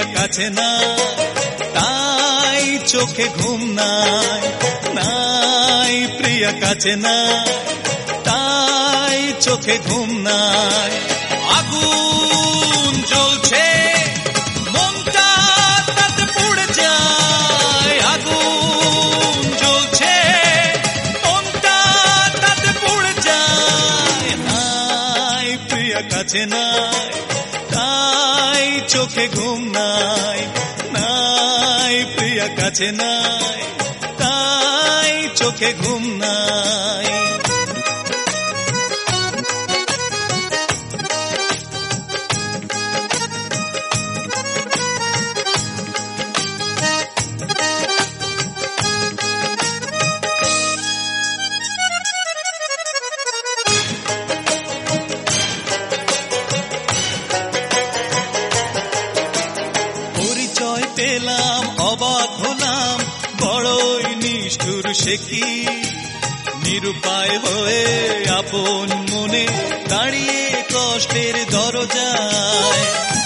প্রিয়া কাছে নাই, তাই চোখে ঘুম নাই। নাই প্রিয়া কাছে নাই, তাই চোখে ঘুম নাই। আগুন জ্বলছে মনটা তাতে পুড়ে যায়, আগুন জ্বলছে মনটা তাতে পুড়ে যায়। নাই প্রিয়া কাছে নাই, তাই চোখে ঘুম নাই। নাই প্রিয়া কাছে নাই, তাই চোখে ঘুম নাই। পরিচয় পেলাম, অবাক হলাম, বড়ই নিষ্ঠুর সে কি। নিরুপায় হয়ে আপন মনে দাঁড়িয়ে কষ্টের দরজায়।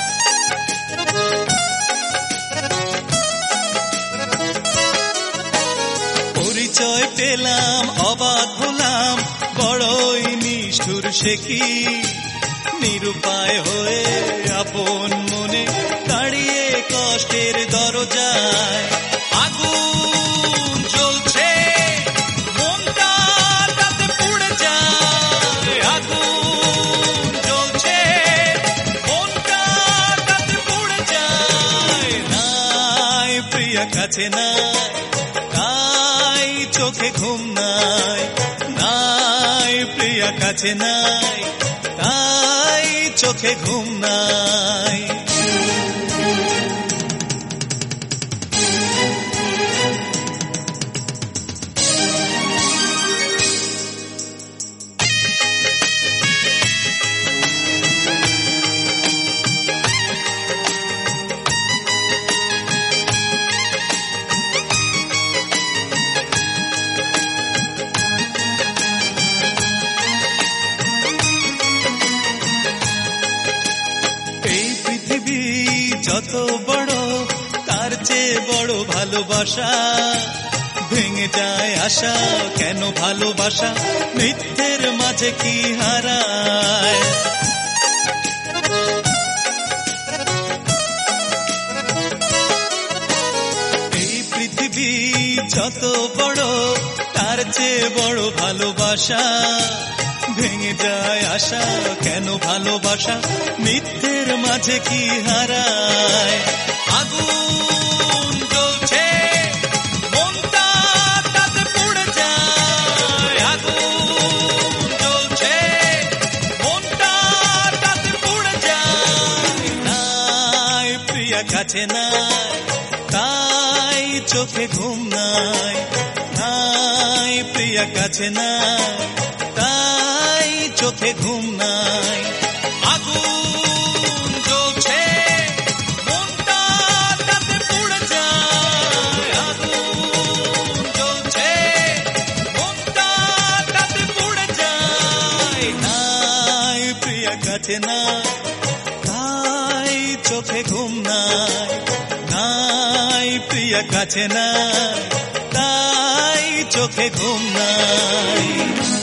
পরিচয় পেলাম, অবাক হলাম, বড়ই নিষ্ঠুর সে কি। নিরুপায় হয়ে আপন মনে দাঁড়িয়ে কষ্টের দরজায়। আগুন জ্বলছে মনটা তাতে পুড়ে যায়, আগুন জ্বলছে মনটা তাতে পুড়ে যায়। নাই প্রিয়া কাছে নাই, তাই চোখে ঘুম নাই। নাই প্রিয়া কাছে নাই, তাই চোখে ঘুম নাই। যত বড় তার চেয়ে বড় ভালোবাসা, ভেঙে যায় আশা কেন ভালোবাসা মিথ্যের মাঝে কি হারায়। এই পৃথিবী যত বড় তার চেয়ে বড় ভালোবাসা, ভেঙে যায় আশা কেন ভালোবাসা মিথ্যের মাঝে কি হারায়। আগুন জ্বলছে মনটা তাতে পুড়ে যায়, আগুন জ্বলছে মনটা তাতে পুড়ে যায়। নাই প্রিয়া কাছে নাই, তাই চোখে ঘুম নাই। নাই প্রিয়া কাছে নাই, তাই চোখে ঘুম নাই। আগুন জ্বলছে মনটা তাতে পুড়ে যায়, আগুন জ্বলছে মনটা তাতে পুড়ে যায়। নাই প্রিয়া কাছে নাই, তাই চোখে ঘুম নাই। নাই প্রিয়া কাছে নাই, তাই চোখে ঘুম নাই।